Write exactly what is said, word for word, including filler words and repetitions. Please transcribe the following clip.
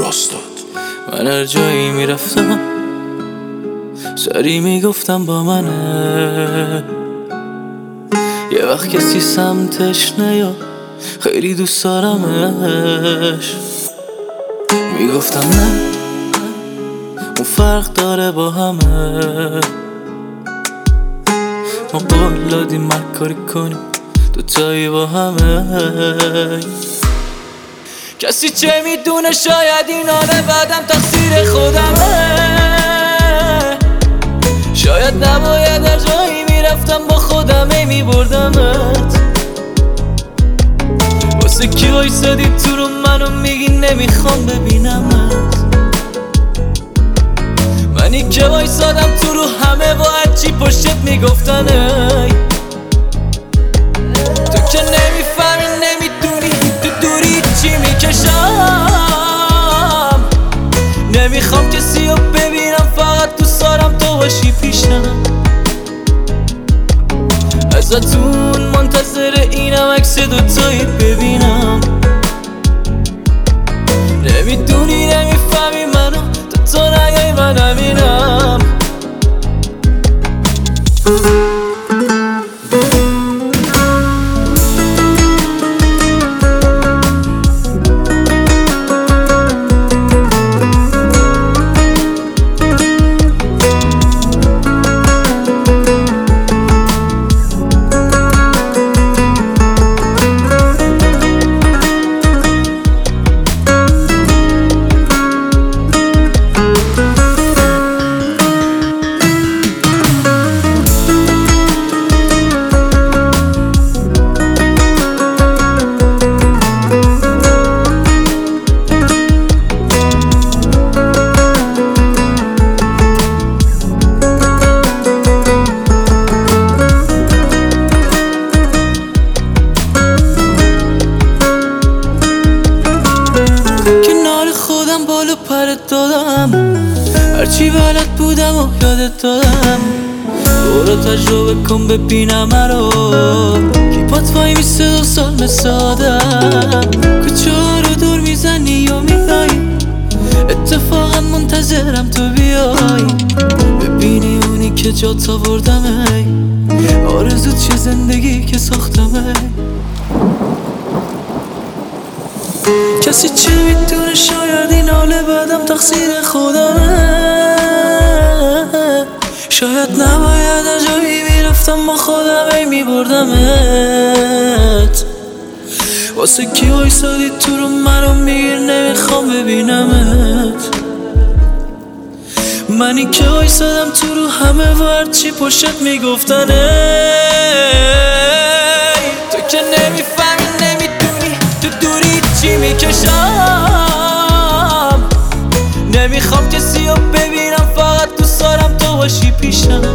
راستاد. من هر جایی میرفتم سری میگفتم با منه، یه وقت کسی سمتش نیا خیلی دوست دارمش. میگفتم نه اون فرق داره با همه، ما قول دادیم مکاری کنیم دوتایی با همه. کسی چه میدونه شاید این حال بعدم تقصیر خودمه، شاید نباید هر جایی میرفتم با خودم ای میبردمت. واسه کی وایسادی تو رو منو میگی نمیخوام ببینمت، منی که وایسادم تو رو همه با هرچی پشتت میگفتن ای. تو که نمیفهمی نمیدونی تو دوری چی میکشم، نمیخوام کسی رو ببینم فقط تو سارم تو باشی پیشم. ازتون منتظر اینم عکس دوتایی ببینم، نمیدونی نمیفهمی منو تا تو نگای من همینم. بالو پرت دادم هرچی بلد بودم و یادت دادم. برو تجربه کن ببینم مرا کی پات وای میسته دو سال مثل آدم. کجا رو دور میزنی و میایی اتفاقا منتظرم تو بیای، ببینی اونی که جات آوردم ای. آرزو چه زندگی که ساختم ای. کسی چه میدونه شاید این حال بعدم تقصیر خودمه، شاید نباید هر جایی میرفتم با خودم ای میبردمت. واسه کی وایسادی تو رو منو میگیر نمیخوام ببینمت، منی که وایسادم تو رو همه و هرچی پشت میگفتن ای. تو که نمیفهمی نمیدونی تو دوری چی میکشم، نمیخوام کسی رو ببینم فقط دوست دارم تو باشی پیشم.